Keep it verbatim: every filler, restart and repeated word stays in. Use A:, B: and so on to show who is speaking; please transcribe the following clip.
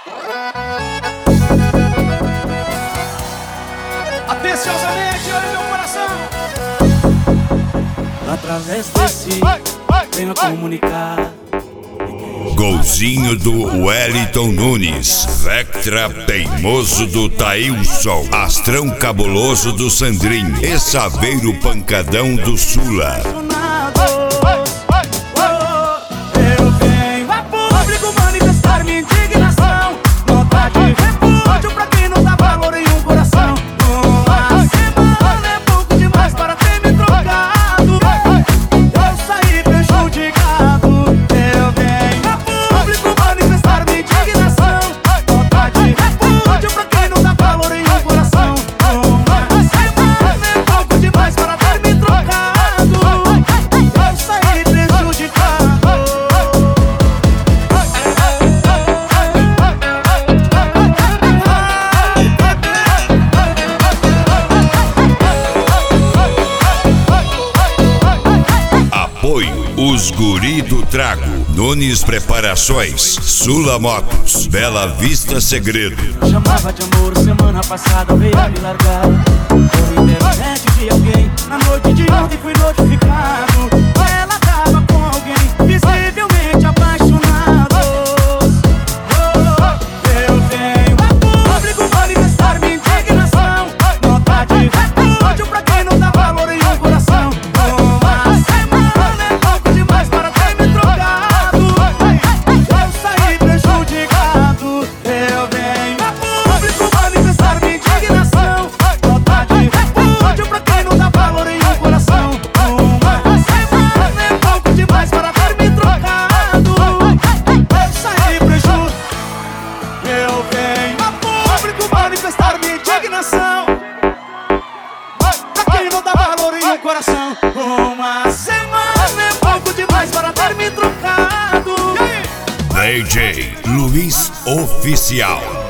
A: Atenciosamente, olha meu coração.
B: Através desse, venho comunicar.
C: Golzinho do Wellington Nunes, Vectra teimoso do Taílson, Astrão cabuloso do Sandrinho e Saveiro pancadão do Sula.
B: Eu venho a público manifestar minha indignação, nota de repúdio pra quem não dá valor em um coração. Uma semana é pouco demais para ter me trocado, eu saí prejudicado. Eu venho a público manifestar minha indignação, nota de repúdio pra quem não dá valor em um coração. Uma semana é pouco demais para ter me trocado, eu saí prejudicado.
C: Apoio Os Guri do Trago, Nunes Preparações, Sula Motos, Bela Vista Segredo.
B: Chamava de amor semana passada, veio a me largar por internet de alguém. Na noite de ontem fui notificado, ela tava com alguém, visivelmente apaixonados. Eu venho a público manifestar minha indignação, nota de repúdio pra quem não dá valor em um coração. Uma semana é pouco demais para ter me trocado, eu saí prejudicado. Eu venho a público manifestar minha indignação, nota de repúdio pra quem não dá valor em um coração. Uma semana é pouco demais para ter me trocado, eu saí prejudicado. Eu venho a público manifestar minha indignação, pra quem não dá valor em um coração. Uma semana é pouco demais para ter me trocado.
C: D J Luiz Oficial.